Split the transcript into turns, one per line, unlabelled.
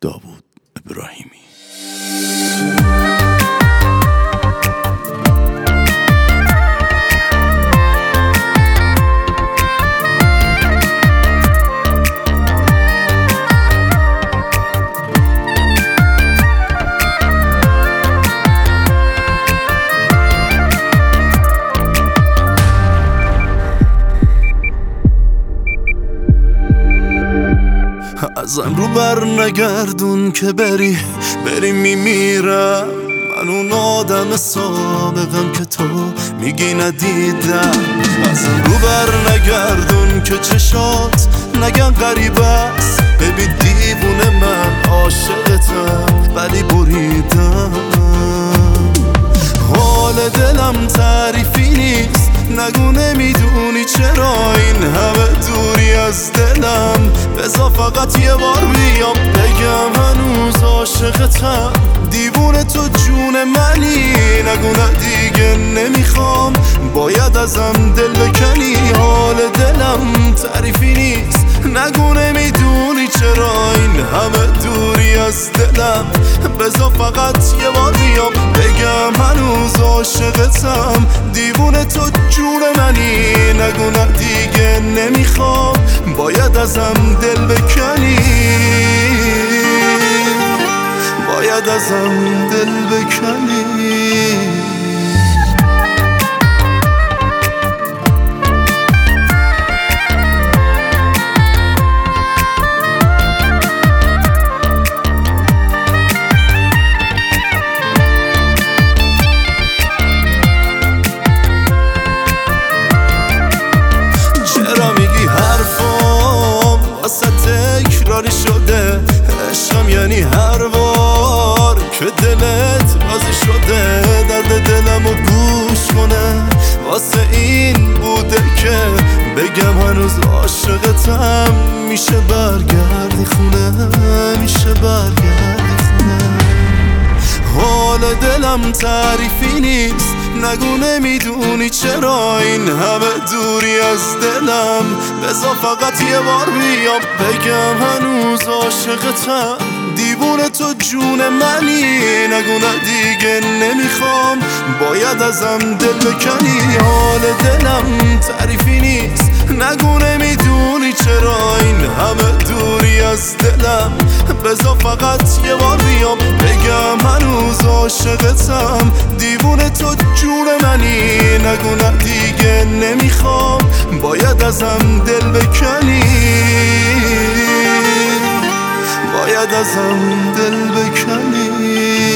داوود ابراهیمی. ازم رو بر نگردون که بری میمیرم. من اون آدم سابقم که تو میگی ندیدم. ازم رو بر نگردون که چشات نگن غریب است. ببین دیوونه من عاشقتم ولی بریدم. حال دلم تعریفی نیست. نگو نمیدونی چرا این همه دوری از دلم. بذار فقط یه بار بیام بگم هنوز عاشقتم. دیوونه تو جون منی. نگو نه دیگه نمیخوام باید ازم دل بکنی. حال دلم تعریفی نیست. نگو نمیدونی چرا این همه دوری از دلم. بذار فقط یه بار بیام بگم هنوز عاشقتم. دیوونه تو جون منی. نگو نه دیگه نمیخوام باید ازم دل بکنی. باید ازم دل بکنی. تکراری شده عشقم یعنی هر بار که دلت راضی شده درد دلمو گوش کنه. واسه این بوده که بگم هنوز عاشقتم. میشه برگردی خونه. میشه برگردی خونه. حال دلم تعریفی نیست. نگو نمیدونی چرا این همه دوری از دلم. بذار فقط یه بار بیام بگم هنوز عاشقتم. دیوونه تو جون منی. نگو نه دیگه نمیخوام باید ازم دل بکنی. حال دلم تعریفی نیست. نگو نمیدونی چرا این همه دوری از دلم. بذار فقط یه بار بیام بگم هنوز عاشقتم. دیوونه تو جون منی. نگو نه دیگه نمیخوام باید ازم دل بکنی. باید ازم دل بکنی.